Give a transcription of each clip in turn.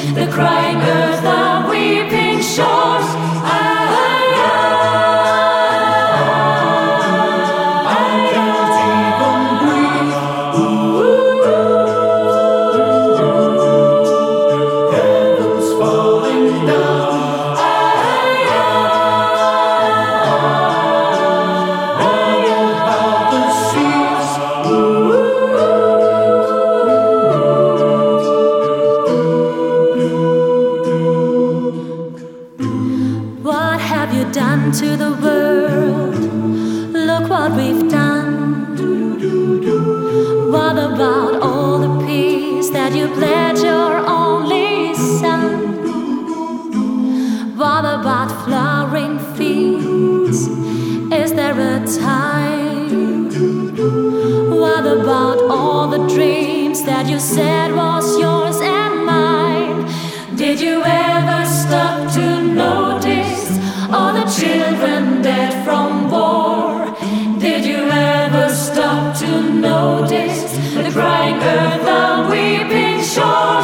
the crying earth, the weeping shores. What have you done to the world? Look what we've done. What about all the peace that you pledged your only son? What about flowering fields? Is there a time? What about all the dreams that you said was yours and mine? Did you ever stop to notice all the children dead from war? Did you ever stop to notice the crying earth, the weeping shores?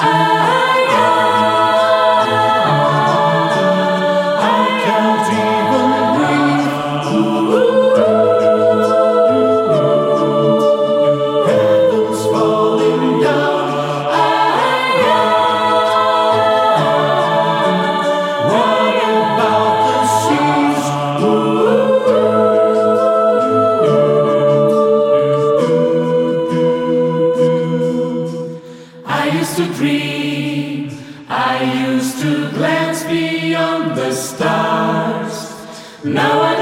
I used to dream, I used to glance beyond the stars. Now